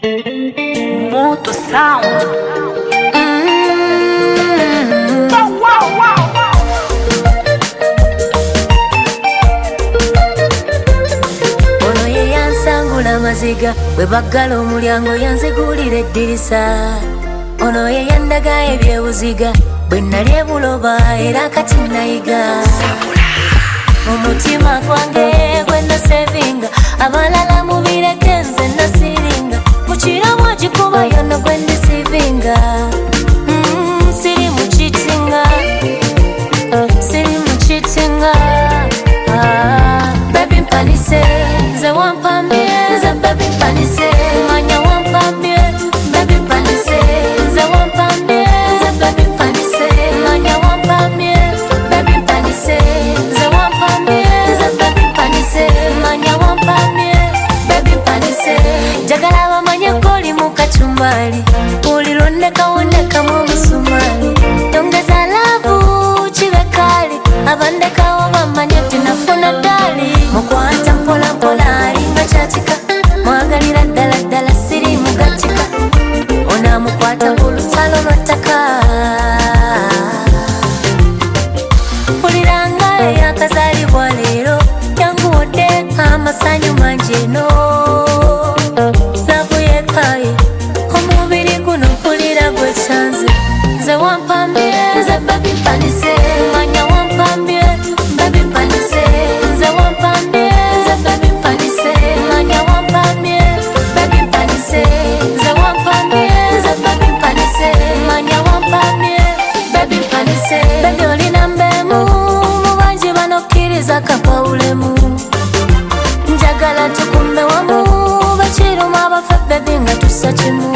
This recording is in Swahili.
Moto Sound. Ono ye yansangula maziga bwe baggala omulyango yanzigulira eddirisa. Ono ye yandaga ebyebuziga bwe nali ebuloba era kati nayiga. Mumutima gwange gwe nasevinga abalala mubireke nze nasiringa mukirabo gikuba yono gwe ndisivinga. Siri muchitinga baby mpanise nze wampambye nze baby mpanise manya wampambye baby mpanise nze wampambye nze baby mpanise manya wampambye baby mpanise nze wampambye nze baby mpanise manya wampambye baby mpanise jagala bamanye koli mu kachumbali ulirondeka wondeka mu busumali yongeza lavu kibe kali abandekawo bamanye tinafuna dali mukwata mpola mpola alinga kyatika mwagalira ddala ddala siri mugatika onamukwata ku lutalo lwattaka mpuliranga eyakazaalibwa leero yanguwodde amasanyu mangi eno lavu yekaye omubiri guno mpulira gwekyanze nze wampambye nze baby mpanise manya wampambye baby mpanise nze wampambye nze baby mpanise manya wampambye baby mpanise nze wampambye nze baby mpanise manya wampambye baby mpanise baby olina mbeemu mu bangi banokkiriza kapawulemu njagala tukumbe wamu bakiruma abafe baby nga tussa kimu